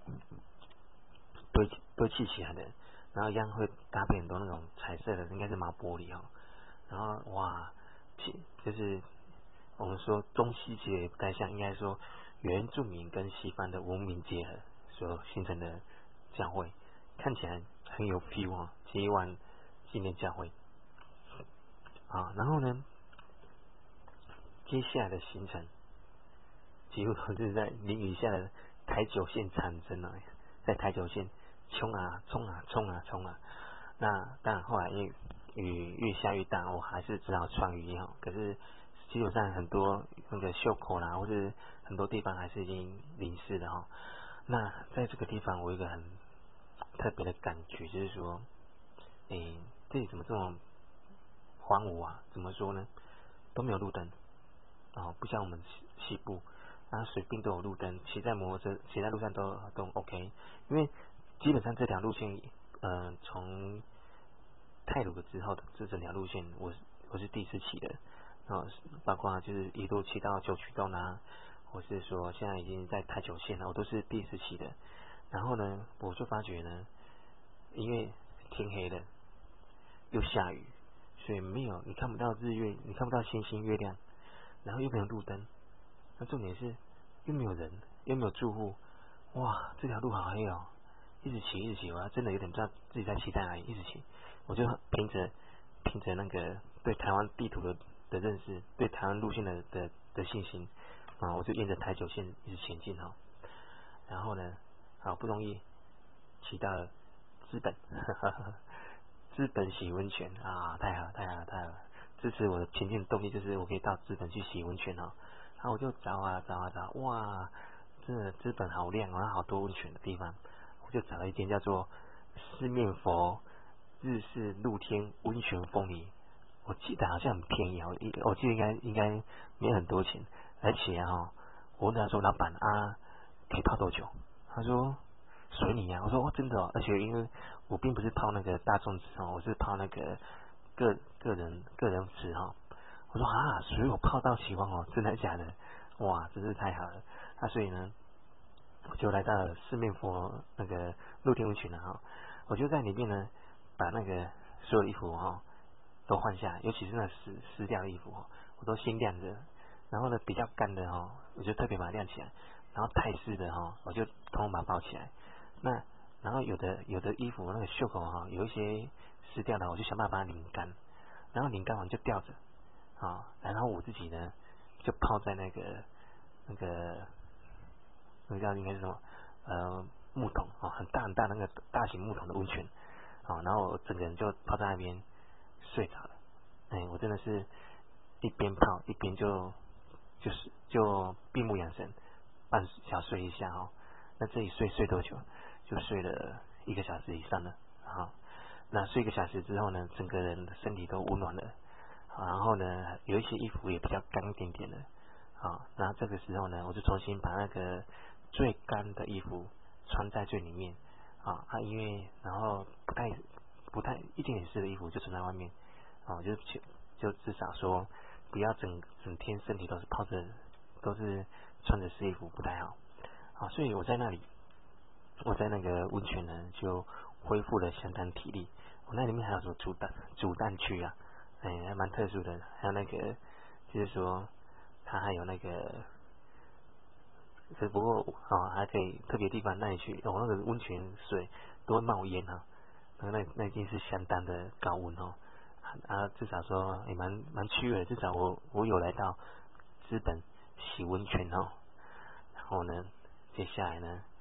堆堆砌起来的，然后一样会搭配很多那种彩色的，应该是毛玻璃哦，然后哇，就是我们说中西结合不太像，应该说原住民跟西方的文明结合所形成的教会，看起来很有 feel 哦，基万纪念教会啊。然后呢，接下来的行程几乎都是在淋雨下的台九线长征啊，在台九线冲啊冲啊冲啊冲啊。那当然后来因为雨越下越大，我还是只好穿雨衣哈。可是基本上很多那个袖口啦，或是很多地方还是已经淋湿了哈。那在这个地方，我有一个很特别的感觉，就是说，诶，这里怎么这么荒芜啊？怎么说呢？都没有路灯哦，不像我们西西部，啊，随便都有路灯，骑在摩托车、骑在路上都都 OK。因为基本上这条路线，嗯、呃，从太鲁之后的这整条路线，我我是第一次骑的。哦，包括就是一路骑到九曲洞啊，或是说现在已经在台九线了，我都是第一次骑的。然后呢，我就发觉呢，因为天黑了，又下雨，所以没有你看不到日月，你看不到星星月亮，然后又没有路灯，那重点是又没有人，又没有住户，哇，这条路好黑哦！一直骑，一直骑，我真的有点不知道自己在骑在哪里，一直骑，我就凭着凭着那个对台湾地图的。的认识，对台湾路线的的的信心啊，我就沿着台九线一直前进哈。然后呢，好不容易骑到了资本，资本洗温泉啊，太好太好太好了！支持我的前进动力就是我可以到资本去洗温泉哦。然后我就找啊找啊找，哇，真的资本好亮啊，好多温泉的地方，我就找了一间叫做四面佛日式露天温泉风铃。我记得好像很便宜哦，我记得应该应该没很多钱，而且哈、哦，我问他说老板啊，可以泡多久？他说随你啊。我说哦真的哦，而且因为我并不是泡那个大众池哦，我是泡那个个个人个人池哈、哦。我说啊，所以我泡到喜欢哦，真的假的？哇，真是太好了。那、啊、所以呢，我就来到了四面佛那个露天温泉了哈、哦，我就在里面呢，把那个所有的衣服哈。哦都换下来，尤其是那湿湿掉的衣服哦，我都先晾着。然后呢，比较干的哦，我就特别把它晾起来。然后太湿的哦，我就统统把它包起来。那然后有的有的衣服那个袖口哈、哦，有一些湿掉的，我就想办法把它拧干。然后拧干完就吊着啊、哦。然后我自己呢，就泡在那个那个那个叫应该是什么呃木桶哦，很大很大那个大型木桶的温泉啊、哦。然后我整个人就泡在那边。睡着了，哎，我真的是一边泡一边就就是就闭目养神，半小睡一下哦。那这一睡睡多久？就睡了一个小时以上了。好，那睡一个小时之后呢，整个人的身体都温暖了。然后呢，有一些衣服也比较干一点点的。好，那这个时候呢，我就重新把那个最干的衣服穿在最里面。啊，啊，因为然后不太不太一点点湿的衣服就穿在外面。啊，就就至少说不要整整天身体都是泡着，都是穿着湿衣服不太好。啊，所以我在那里，我在那个温泉呢就恢复了相当体力。我那里面还有什么煮蛋煮蛋区啊，哎，还蛮特殊的。还有那个就是说它还有那个，只不过哦还可以特别地方那里去，哦那个温泉水都会冒烟啊，那那那已经是相当的高温哦。啊，至少说也蛮蛮趣味的，至少我我有来到资本洗温泉哦。然后呢，接下来呢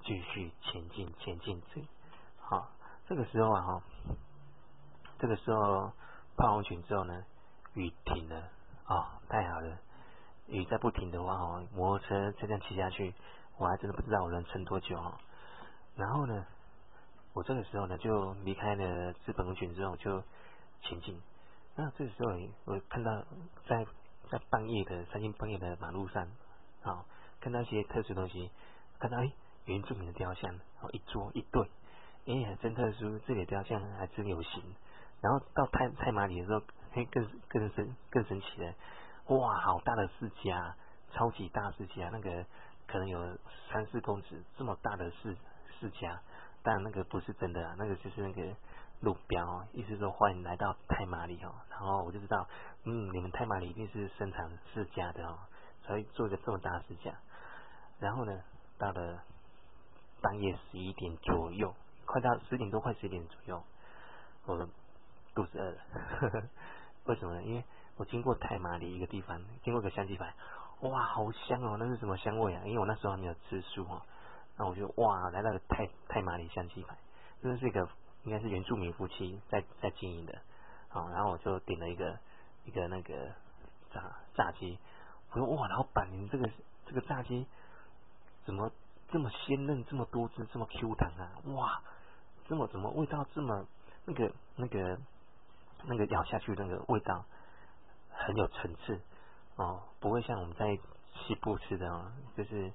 继续前进前进这好，这个时候啊哈，这个时候泡温泉之后呢，雨停了哦，太好了，雨再不停的话哦，摩托车就这样骑下去，我还真的不知道我能撑多久哦。然后呢，我这个时候呢就离开了日本温泉之后就前进。那这个时候我看到在在半夜的三更半夜的马路上，啊，看到一些特殊东西，看到哎原住民的雕像，哦一桌一对，哎还真特殊，这里的雕像还真有型。然后到太太马里的时候，嘿更更神更神奇了，哇好大的释迦，超级大释迦，那个可能有三四公尺这么大的释释迦，但那个不是真的啊，那个就是那个路标哦，意思说欢迎来到太马里哦，然后我就知道，嗯，你们太马里一定是生产释迦的哦，才会做一个这么大的释迦。然后呢，到了半夜十一点左右，快到十点多，快十点左右，我肚子饿了，呵呵，为什么呢？因为我经过太马里一个地方，经过个香鸡排，哇，好香哦！那是什么香味啊？因为我那时候还没有吃素哦，那我就哇，来到了太太马里香鸡排，真的是一个应该是原住民夫妻在在经营的，好，然后我就点了一个一个那个炸炸鸡，我说哇，老板，你这个这个炸鸡怎么这么鲜嫩，这么多汁，这么 Q 弹啊？哇，这么怎么味道这么那个那个那个咬下去那个味道很有层次哦，不会像我们在西部吃的哦，就是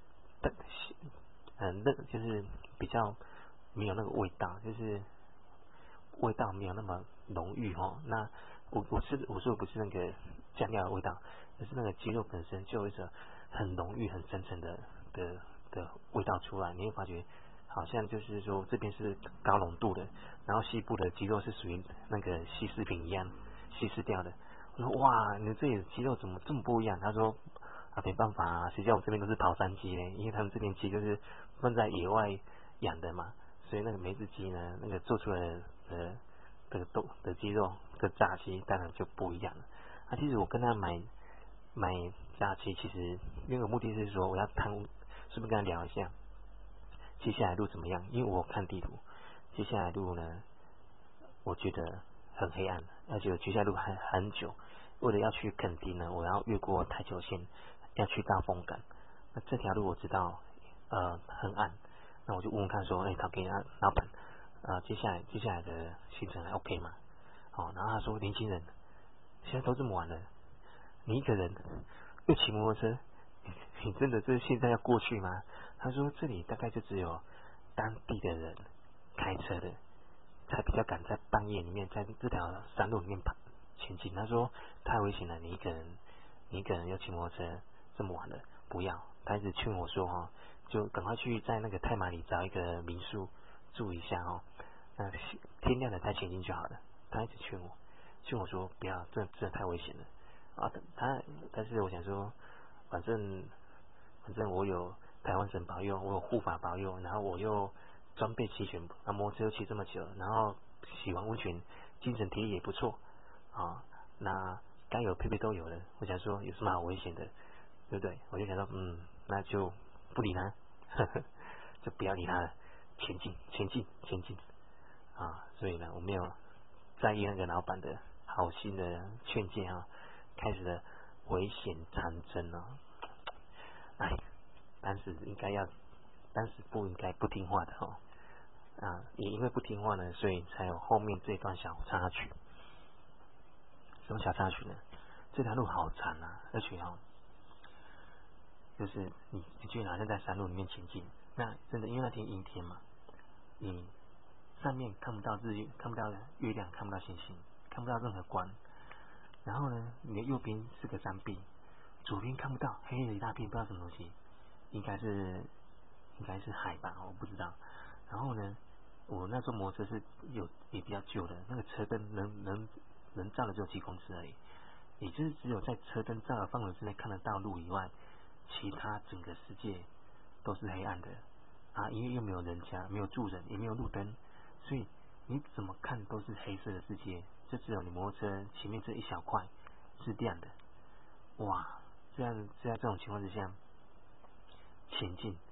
嗯那就是比较没有那个味道，就是味道没有那么浓郁哦。那我我吃我说的不是那个酱料的味道，而是那个鸡肉本身就有一种很浓郁、很深沉的的的味道出来，你会发觉好像就是说这边是高浓度的，然后西部的鸡肉是属于那个西式品一样稀释掉的。我说哇，你这里的鸡肉怎么这么不一样？他说啊，没办法啊，谁叫我们这边都是跑山鸡呢？因为他们这边鸡就是放在野外养的嘛，所以那个梅子鸡呢，那个做出来的呃这个豆的鸡肉的炸鸡当然就不一样了。啊，其实我跟他买买炸鸡，其实因为我目的是说我要谈，顺便跟他聊一下接下来路怎么样？因为我看地图，接下来路呢，我觉得很黑暗，而且接下来路还很久。为了要去垦丁呢，我要越过台九线，要去大凤港。那这条路我知道，呃，很暗。那我就问问看说，哎、欸，他给他老板，呃，接下来接下来的行程还 OK 吗？哦，然后他说，年轻人，现在都这么晚了，你一个人又骑摩托车，你你真的这现在要过去吗？他说，这里大概就只有当地的人开车的，才比较敢在半夜里面在这条山路里面跑前进。他说太危险了，你一个人，你一个人要骑摩托车，这么晚了，不要。他一直劝我说哈，就赶快去在那个太马里找一个民宿住一下哦，那天亮了再前进就好了。他一直劝我，劝我说不要，这这太危险了啊。他但是我想说，反正反正我有台湾省保佑，我有护法保佑，然后我又装备齐全，那摩托车又骑这么久，然后洗完温泉，精神体力也不错啊，那该有配备都有了。我想说有什么好危险的，对不对？我就想说，嗯，那就不理他，呵呵，就不要理他了，前进，前进，前进啊！所以呢，我没有在意那个老板的好心的劝诫啊，开始了危险长征哦。哎，当时应该要，当时不应该不听话的哦。啊，也因为不听话呢，所以才有后面这段小插曲。什么小插曲呢？这条路好长啊，而且哦，就是你你觉得好像在山路里面前进，那真的因为那天阴天嘛，你上面看不到日月，看不到月亮，看不到星星，看不到任何光。然后呢，你的右边是个山壁，左边看不到，黑的一大片，不知道什么东西，应该是应该是海吧，我不知道。然后呢，我那时候摩托车是有也比较旧的，那个车灯能能能照的只有几公尺而已，也就是只有在车灯照的范围之内看得到路以外，其他整个世界都是黑暗的啊，因为又没有人家，没有住人，也没有路灯，所以你怎么看都是黑色的世界，就只有你摩托车前面这一小块是亮的。哇，这样在这种情况之下前进，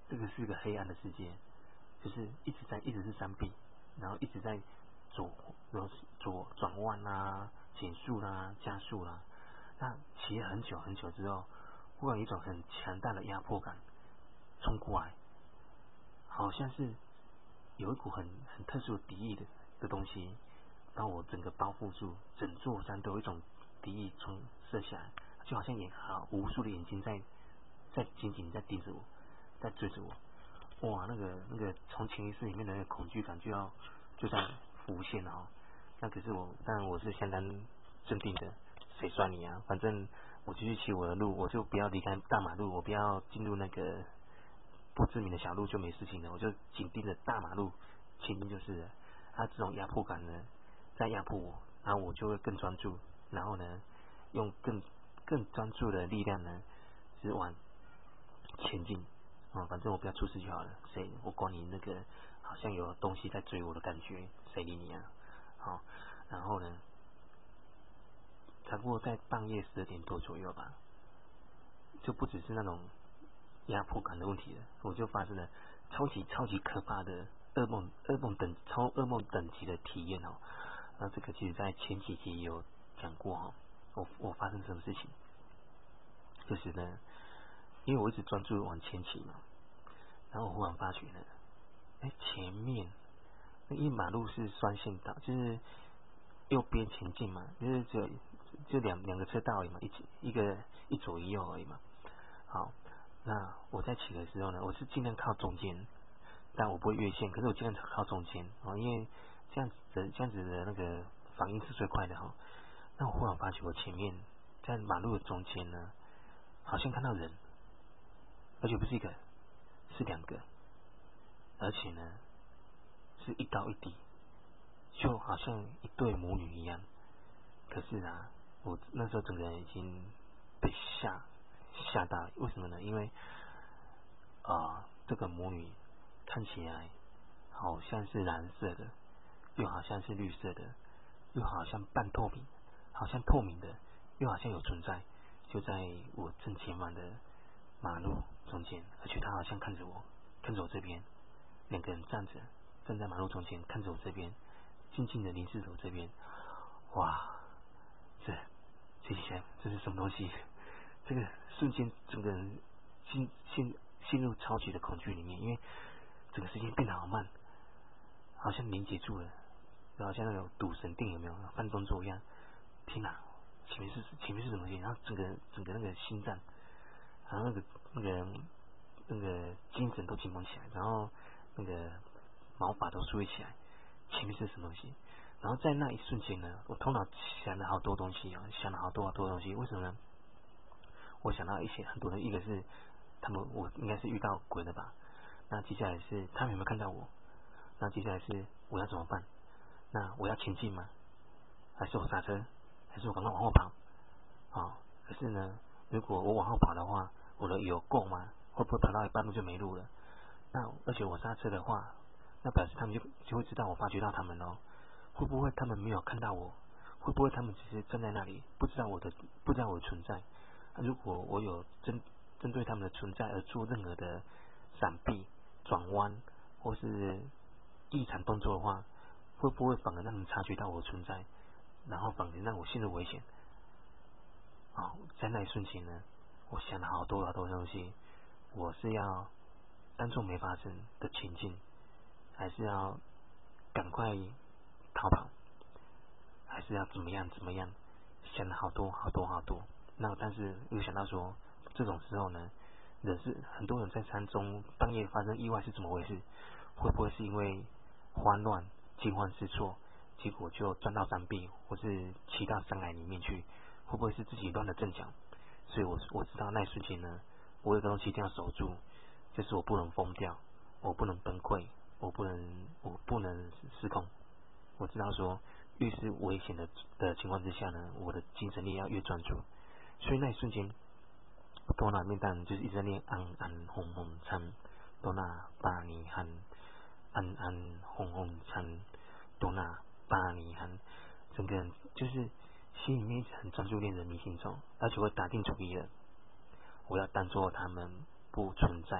这个是个黑暗的世界，就是一直在一直是山壁，然后一直在左左左转弯啦、减速啦、加速啦。那骑了很久很久之后，忽然有一种很强大的压迫感冲过来，好像是有一股很很特殊的敌意的的东西，把我整个包覆住，整座山都有一种敌意冲射下来，就好像眼好无数的眼睛在在紧紧在盯着我，在追着我。哇，那个那个从潜意识里面的那个恐惧感就要就在浮现了哦。那可是我，当然我是相当镇定的，谁算你啊？反正我继续骑我的路，我就不要离开大马路，我不要进入那个不知名的小路就没事情了，我就紧盯着大马路前进就是了。啊，这种压迫感呢，在压迫我，然后我就会更专注，然后呢，用更更专注的力量呢，是往前进。啊，反正我不要出事就好了，谁我管你那个好像有东西在追我的感觉，谁理你啊？好，然后呢，差不多在半夜十二点多左右吧，就不只是那种压迫感的问题了，我就发生了超级超级可怕的噩梦，噩梦等超噩梦等级的体验哦。那这个其实在前几集有讲过哈、哦，我我发生什么事情，就是呢，因为我一直专注往前骑嘛，然后我忽然发觉呢，哎，前面那一马路是双线道，就是右边前进嘛，就是只有就两两个车道而已嘛，一一个一左一右而已嘛。好，那我在骑的时候呢，我是尽量靠中间，但我不会越线，可是我尽量靠中间哦，因为这样子的这样子的那个反应是最快的哈、哦。那我忽然发觉我前面在马路的中间呢，好像看到人，而且不是一个，是两个，而且呢是一高一低，就好像一对母女一样。可是啊，我那时候整个人已经被吓吓到了，为什么呢？因为啊、呃，这个母女看起来好像是蓝色的，又好像是绿色的，又好像半透明，好像透明的，又好像有存在，就在我正前方的马路中间，而且他好像看着我，看着我这边，两个人站着，站在马路中间，看着我这边，静静的凝视着我这边。哇，这这些这是什么东西？这个瞬间整个人进陷陷入超级的恐惧里面，因为整个时间变得好慢，好像凝结住了，就好像那种赌神定有没有慢动作一样。天哪，前面是前面是什么东西？然后整个整个那个心脏，然后那个那个那个精神都紧绷起来，然后那个毛发都竖起来，前面是什么东西？然后在那一瞬间呢，我头脑想了好多东西哦，想了好多好多东西。为什么呢？我想到一些很多的，一个是他们，我应该是遇到鬼了吧？那接下来是他们有没有看到我？那接下来是我要怎么办？那我要前进吗？还是我刹车？还是我赶快往后跑？啊、哦，可是呢，如果我往后跑的话，我的油够吗？会不会跑到一半路就没路了？那而且我刹车的话，那表示他们就就会知道我发觉到他们哦。会不会他们没有看到我？会不会他们只是站在那里，不知道我的不知道我的存在？啊、如果我有针针对他们的存在而做任何的闪避、转弯或是异常动作的话，会不会反而让他们察觉到我的存在，然后反而让我陷入危险？啊、哦，在那一瞬间呢，我想了好多好多东西，我是要当作没发生的前进，还是要赶快逃跑，还是要怎么样怎么样？想了好多好多好多。那但是又想到说，这种时候呢，人是很多人在山中半夜发生意外是怎么回事？会不会是因为慌乱、惊慌失措，结果就钻到山壁，或是骑到山崖里面去？会不会是自己乱了阵脚？所以我我知道那一瞬间呢，我有个东西一定要守住，就是我不能疯掉，我不能崩溃，我不能我不能失控。我知道说，越是危险的的情况之下呢，我的精神力要越专注。所以那一瞬间，头脑里面当然就是一直在念安安轰轰参，多那巴尼汉，安安轰轰参，多那巴尼汉，整个人就是心里面一直很专注念着迷信咒，而且我打定主意了，我要当做他们不存在，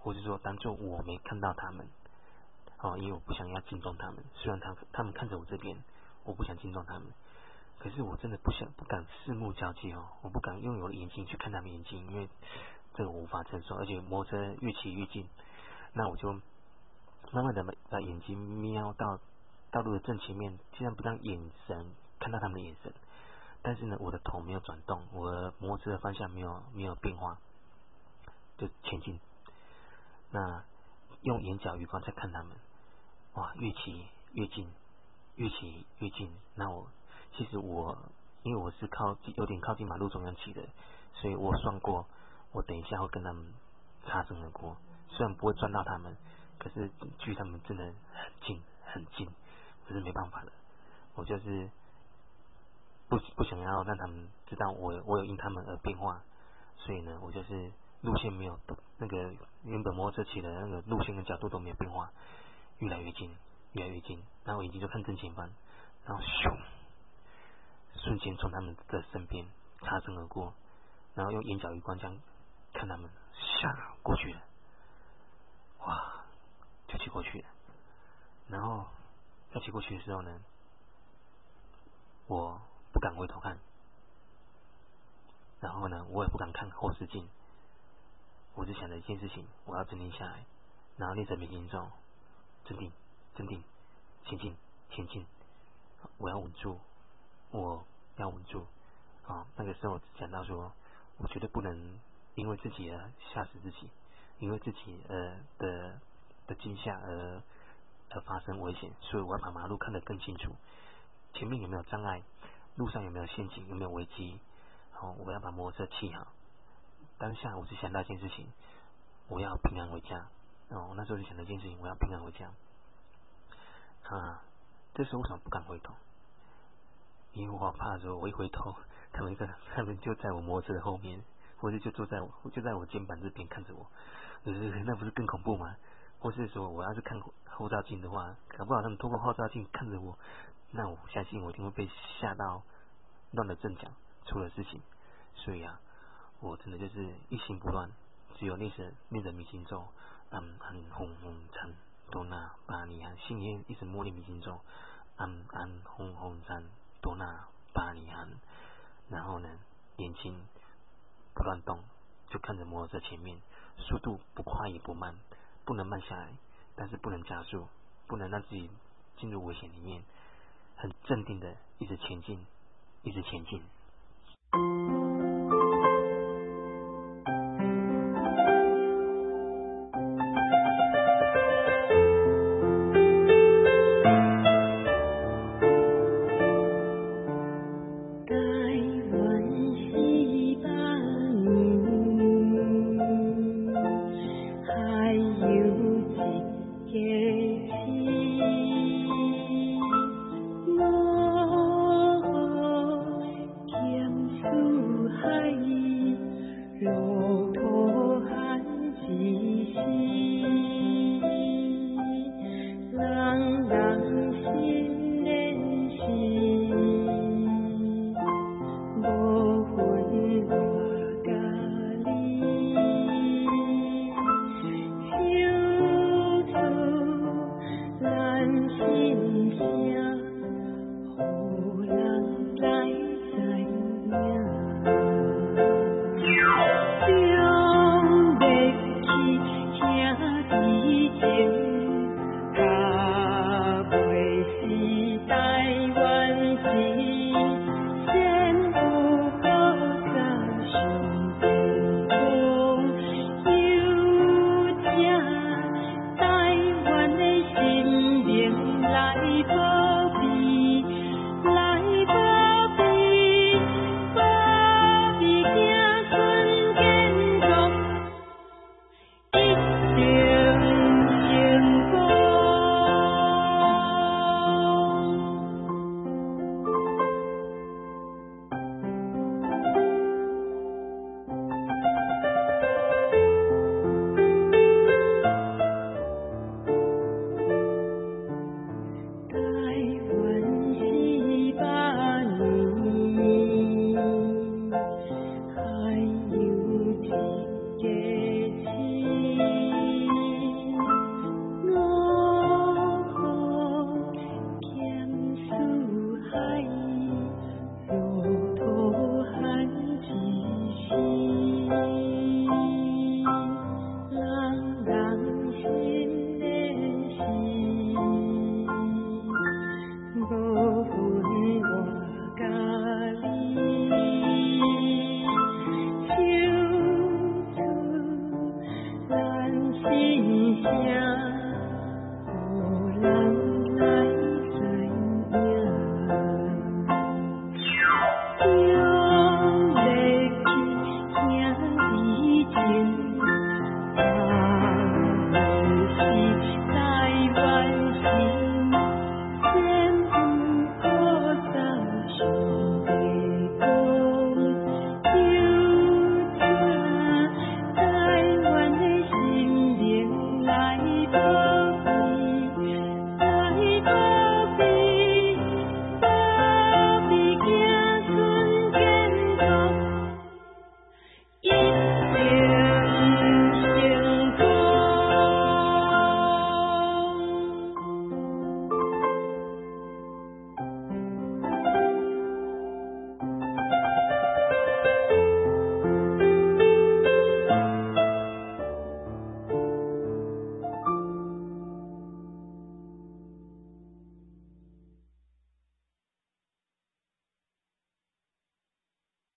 或者说当做我没看到他们，哦，因为我不想要惊动他们。虽然他他们看着我这边，我不想惊动他们，可是我真的不想不敢四目交接哦，我不敢用我的眼睛去看他们眼睛，因为这个我无法承受，而且摩托车越骑越近，那我就慢慢的把眼睛瞄到道路的正前面，尽量不让眼神看到他们的眼神，但是呢，我的头没有转动，我的摩托车的方向没有没有变化，就前进。那用眼角余光在看他们，哇，越骑越近，越骑越近。那我其实我因为我是靠有点靠近马路中央骑的，所以我算过，我等一下会跟他们擦身而过。虽然不会撞到他们，可是距他们真的很近很近，可是没办法了，我就是不不想要让他们知道我我有因他们而变化，所以呢，我就是路线没有那个原本摩托车骑的那个路线跟角度都没有变化，越来越近，越来越近，然后我眼睛就看正前方，然后咻，瞬间从他们的身边擦身而过，然后用眼角余光这样看他们，下过去了，哇，就骑过去了。然后要骑过去的时候呢，我不敢回头看，然后呢，我也不敢看后视镜，我只想着一件事情，我要镇定下来，然后念着密经咒，镇定，镇定，前进，前进，我要稳住，我要稳住。啊、哦，那个时候我讲到说，我绝对不能因为自己而吓死自己，因为自己呃的的惊吓而而发生危险，所以我要把马路看得更清楚，前面有没有障碍，路上有没有陷阱，有没有危机。好、哦，我要把摩托车骑好。当下我只想到一件事情，我要平安回家。哦，那时候就想到一件事情，我要平安回家。啊，这时候为什么不敢回头？因为我好怕说，我一回头，他们个他们就在我摩托车的后面，或者就坐在我就在我肩膀这边看着我，呃，那不是更恐怖吗？或是说我要是看后照镜的话，搞不好他们透过后照镜看着我，那我相信我一定会被吓到乱了阵脚，出了事情。所以啊，我真的就是一心不乱，只有念着念着密经咒，安安轰轰禅多那巴尼汉，心里面一直默念密经咒，安安轰轰禅多那巴尼汉，然后呢，眼睛不乱动，就看着摩托车前面，速度不快也不慢，不能慢下来，但是不能加速，不能让自己进入危险里面，很镇定的一直前进，一直前进。 心声，有人